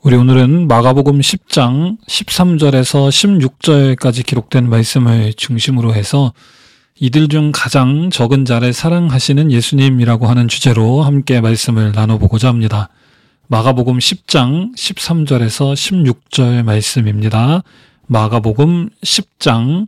우리 오늘은 마가복음 10장 13절에서 16절까지 기록된 말씀을 중심으로 해서 이들 중 가장 적은 자를 사랑하시는 예수님이라고 하는 주제로 함께 말씀을 나눠보고자 합니다. 마가복음 10장 13절에서 16절 말씀입니다. 마가복음 10장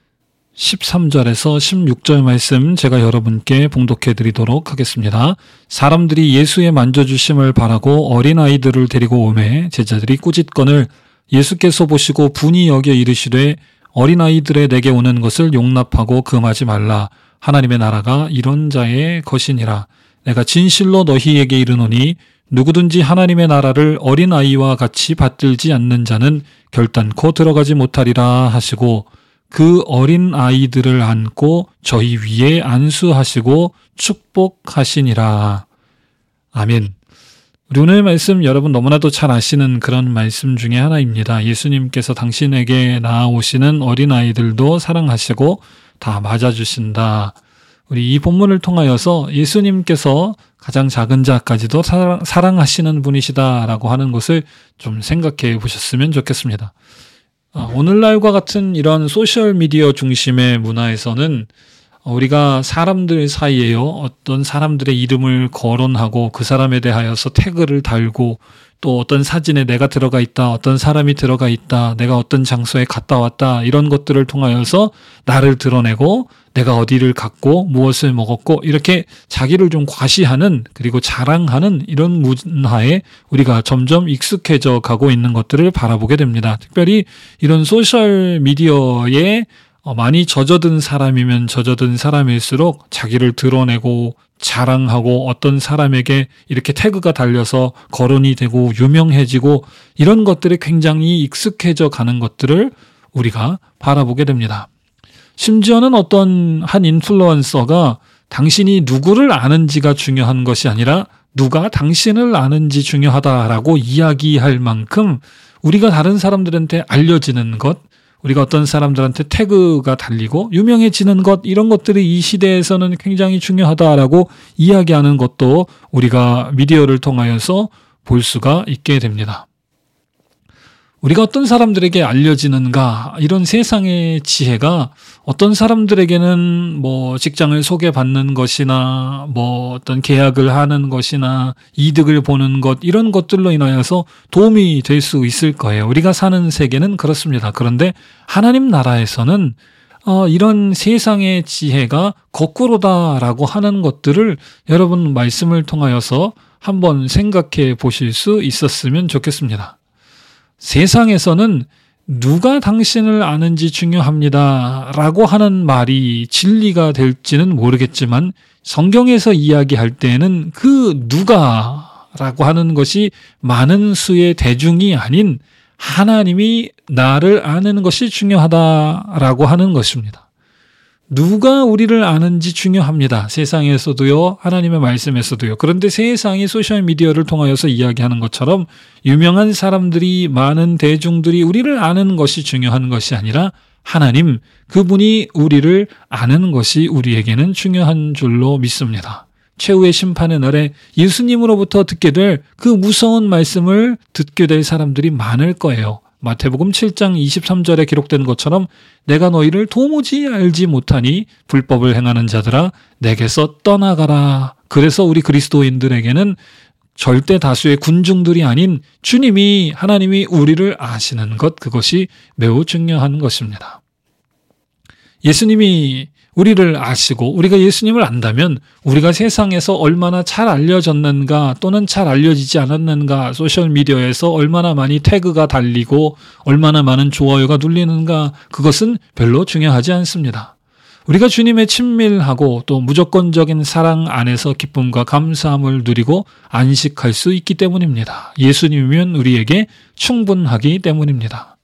13절에서 16절 말씀 제가 여러분께 봉독해 드리도록 하겠습니다. 사람들이 예수의 만져주심을 바라고 어린아이들을 데리고 오매 제자들이 꾸짖거늘 예수께서 보시고 분이 여겨 이르시되 어린아이들의 내게 오는 것을 용납하고 금하지 말라. 하나님의 나라가 이런 자의 것이니라. 내가 진실로 너희에게 이르노니 누구든지 하나님의 나라를 어린아이와 같이 받들지 않는 자는 결단코 들어가지 못하리라 하시고 그 어린 아이들을 안고 저희 위에 안수하시고 축복하시니라. 아멘. 우리 오늘 말씀 여러분 너무나도 잘 아시는 그런 말씀 중에 하나입니다. 예수님께서 당신에게 나아오시는 어린 아이들도 사랑하시고 다 맞아주신다. 우리 이 본문을 통하여서 예수님께서 가장 작은 자까지도 사랑하시는 분이시다라고 하는 것을 좀 생각해 보셨으면 좋겠습니다. 오늘날과 같은 이런 소셜미디어 중심의 문화에서는 우리가 사람들 사이에요, 어떤 사람들의 이름을 거론하고 그 사람에 대하여서 태그를 달고 또 어떤 사진에 내가 들어가 있다, 어떤 사람이 들어가 있다, 내가 어떤 장소에 갔다 왔다, 이런 것들을 통하여서 나를 드러내고 내가 어디를 갔고 무엇을 먹었고 이렇게 자기를 좀 과시하는 그리고 자랑하는 이런 문화에 우리가 점점 익숙해져 가고 있는 것들을 바라보게 됩니다. 특별히 이런 소셜미디어에 많이 젖어든 사람이면 젖어든 사람일수록 자기를 드러내고 자랑하고 어떤 사람에게 이렇게 태그가 달려서 거론이 되고 유명해지고 이런 것들이 굉장히 익숙해져 가는 것들을 우리가 바라보게 됩니다. 심지어는 어떤 한 인플루언서가 당신이 누구를 아는지가 중요한 것이 아니라 누가 당신을 아는지 중요하다라고 이야기할 만큼 우리가 다른 사람들한테 알려지는 것, 우리가 어떤 사람들한테 태그가 달리고 유명해지는 것, 이런 것들이 이 시대에서는 굉장히 중요하다라고 이야기하는 것도 우리가 미디어를 통하여서 볼 수가 있게 됩니다. 우리가 어떤 사람들에게 알려지는가, 이런 세상의 지혜가 어떤 사람들에게는 뭐 직장을 소개받는 것이나 뭐 어떤 계약을 하는 것이나 이득을 보는 것, 이런 것들로 인하여서 도움이 될 수 있을 거예요. 우리가 사는 세계는 그렇습니다. 그런데 하나님 나라에서는 이런 세상의 지혜가 거꾸로다라고 하는 것들을 여러분 말씀을 통하여서 한번 생각해 보실 수 있었으면 좋겠습니다. 세상에서는 누가 당신을 아는지 중요합니다 라고 하는 말이 진리가 될지는 모르겠지만 성경에서 이야기할 때에는 그 누가라고 하는 것이 많은 수의 대중이 아닌 하나님이 나를 아는 것이 중요하다라고 하는 것입니다. 누가 우리를 아는지 중요합니다. 세상에서도요, 하나님의 말씀에서도요. 그런데 세상이 소셜미디어를 통하여서 이야기하는 것처럼 유명한 사람들이, 많은 대중들이 우리를 아는 것이 중요한 것이 아니라 하나님, 그분이 우리를 아는 것이 우리에게는 중요한 줄로 믿습니다. 최후의 심판의 날에 예수님으로부터 듣게 될 그 무서운 말씀을 듣게 될 사람들이 많을 거예요. 마태복음 7장 23절에 기록된 것처럼 내가 너희를 도무지 알지 못하니 불법을 행하는 자들아 내게서 떠나가라. 그래서 우리 그리스도인들에게는 절대 다수의 군중들이 아닌 주님이, 하나님이 우리를 아시는 것, 그것이 매우 중요한 것입니다. 예수님이 우리를 아시고 우리가 예수님을 안다면 우리가 세상에서 얼마나 잘 알려졌는가 또는 잘 알려지지 않았는가, 소셜미디어에서 얼마나 많이 태그가 달리고 얼마나 많은 좋아요가 눌리는가, 그것은 별로 중요하지 않습니다. 우리가 주님의 친밀하고 또 무조건적인 사랑 안에서 기쁨과 감사함을 누리고 안식할 수 있기 때문입니다. 예수님이면 우리에게 충분하기 때문입니다.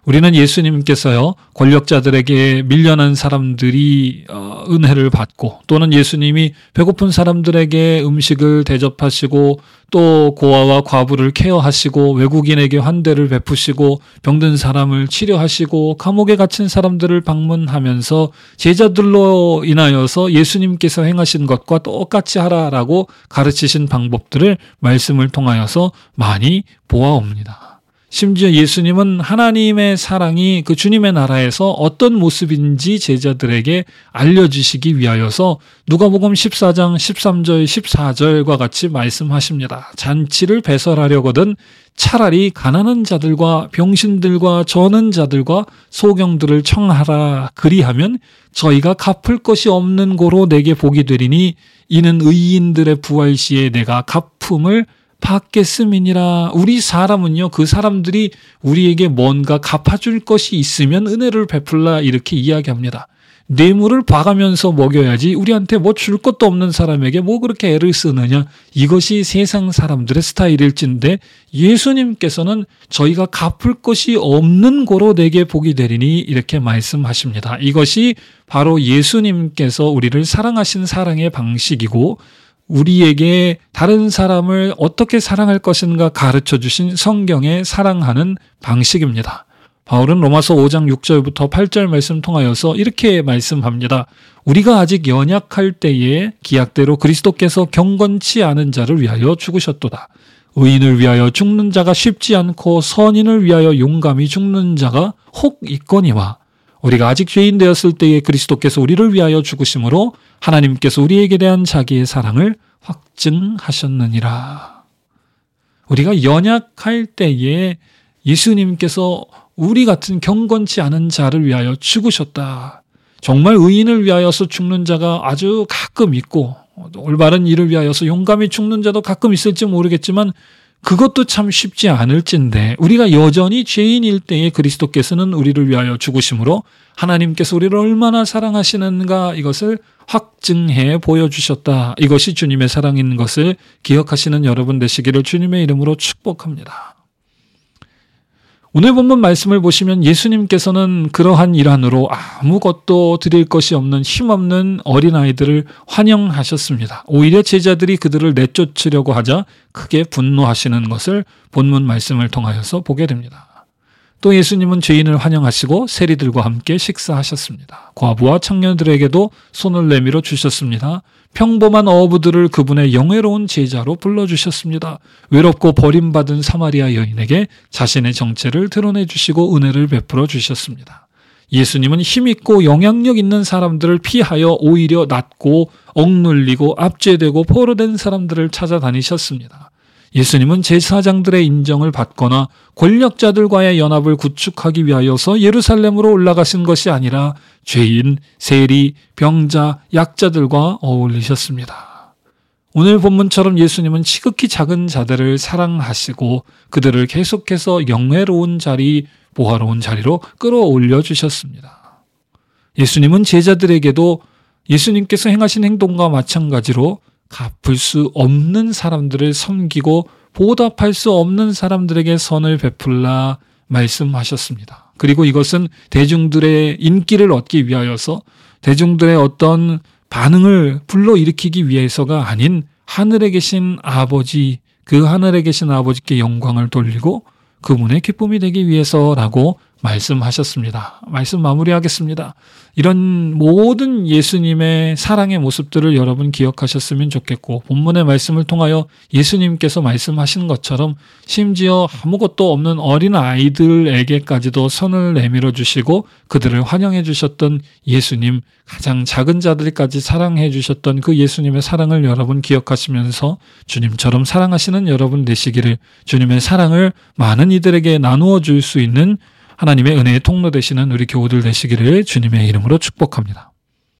우리는 예수님께서요, 권력자들에게 밀려난 사람들이 은혜를 받고, 또는 예수님이 배고픈 사람들에게 음식을 대접하시고, 또 고아와 과부를 케어하시고, 외국인에게 환대를 베푸시고, 병든 사람을 치료하시고, 감옥에 갇힌 사람들을 방문하면서 제자들로 인하여서 예수님께서 행하신 것과 똑같이 하라라고 가르치신 방법들을 말씀을 통하여서 많이 보아옵니다. 심지어 예수님은 하나님의 사랑이 그 주님의 나라에서 어떤 모습인지 제자들에게 알려주시기 위하여서 누가복음 14장 13절 14절과 같이 말씀하십니다. 잔치를 배설하려거든 차라리 가난한 자들과 병신들과 저는 자들과 소경들을 청하라. 그리하면 저희가 갚을 것이 없는 고로 내게 복이 되리니 이는 의인들의 부활 시에 내가 갚음을 받겠음이니라. 우리 사람은요, 그 사람들이 우리에게 뭔가 갚아줄 것이 있으면 은혜를 베풀라 이렇게 이야기합니다. 뇌물을 봐가면서 먹여야지 우리한테 뭐 줄 것도 없는 사람에게 뭐 그렇게 애를 쓰느냐. 이것이 세상 사람들의 스타일일진데 예수님께서는 저희가 갚을 것이 없는 고로 내게 복이 되리니 이렇게 말씀하십니다. 이것이 바로 예수님께서 우리를 사랑하신 사랑의 방식이고 우리에게 다른 사람을 어떻게 사랑할 것인가 가르쳐 주신 성경의 사랑하는 방식입니다. 바울은 로마서 5장 6절부터 8절 말씀 통하여서 이렇게 말씀합니다. 우리가 아직 연약할 때에 기약대로 그리스도께서 경건치 않은 자를 위하여 죽으셨도다. 의인을 위하여 죽는 자가 쉽지 않고 선인을 위하여 용감히 죽는 자가 혹 있거니와 우리가 아직 죄인 되었을 때에 그리스도께서 우리를 위하여 죽으심으로 하나님께서 우리에게 대한 자기의 사랑을 확증하셨느니라. 우리가 연약할 때에 예수님께서 우리 같은 경건치 않은 자를 위하여 죽으셨다. 정말 의인을 위하여서 죽는 자가 아주 가끔 있고 올바른 일을 위하여서 용감히 죽는 자도 가끔 있을지 모르겠지만 그것도 참 쉽지 않을진데 우리가 여전히 죄인일 때에 그리스도께서는 우리를 위하여 죽으심으로 하나님께서 우리를 얼마나 사랑하시는가 이것을 확증해 보여주셨다. 이것이 주님의 사랑인 것을 기억하시는 여러분 되시기를 주님의 이름으로 축복합니다. 오늘 본문 말씀을 보시면 예수님께서는 그러한 일환으로 아무것도 드릴 것이 없는 힘없는 어린아이들을 환영하셨습니다. 오히려 제자들이 그들을 내쫓으려고 하자 크게 분노하시는 것을 본문 말씀을 통하여서 보게 됩니다. 또 예수님은 죄인을 환영하시고 세리들과 함께 식사하셨습니다. 과부와 청년들에게도 손을 내밀어 주셨습니다. 평범한 어부들을 그분의 영예로운 제자로 불러주셨습니다. 외롭고 버림받은 사마리아 여인에게 자신의 정체를 드러내 주시고 은혜를 베풀어 주셨습니다. 예수님은 힘있고 영향력 있는 사람들을 피하여 오히려 낮고 억눌리고 압제되고 포로된 사람들을 찾아다니셨습니다. 예수님은 제사장들의 인정을 받거나 권력자들과의 연합을 구축하기 위하여서 예루살렘으로 올라가신 것이 아니라 죄인, 세리, 병자, 약자들과 어울리셨습니다. 오늘 본문처럼 예수님은 지극히 작은 자들을 사랑하시고 그들을 계속해서 영예로운 자리, 보화로운 자리로 끌어올려 주셨습니다. 예수님은 제자들에게도 예수님께서 행하신 행동과 마찬가지로 갚을 수 없는 사람들을 섬기고 보답할 수 없는 사람들에게 선을 베풀라 말씀하셨습니다. 그리고 이것은 대중들의 인기를 얻기 위하여서 대중들의 어떤 반응을 불러일으키기 위해서가 아닌 하늘에 계신 아버지, 그 하늘에 계신 아버지께 영광을 돌리고 그분의 기쁨이 되기 위해서라고 말씀하셨습니다. 말씀 마무리하겠습니다. 이런 모든 예수님의 사랑의 모습들을 여러분 기억하셨으면 좋겠고 본문의 말씀을 통하여 예수님께서 말씀하신 것처럼 심지어 아무것도 없는 어린 아이들에게까지도 손을 내밀어 주시고 그들을 환영해 주셨던 예수님, 가장 작은 자들까지 사랑해 주셨던 그 예수님의 사랑을 여러분 기억하시면서 주님처럼 사랑하시는 여러분 되시기를, 주님의 사랑을 많은 이들에게 나누어 줄 수 있는 하나님의 은혜의 통로 되시는 우리 교우들 되시기를 주님의 이름으로 축복합니다.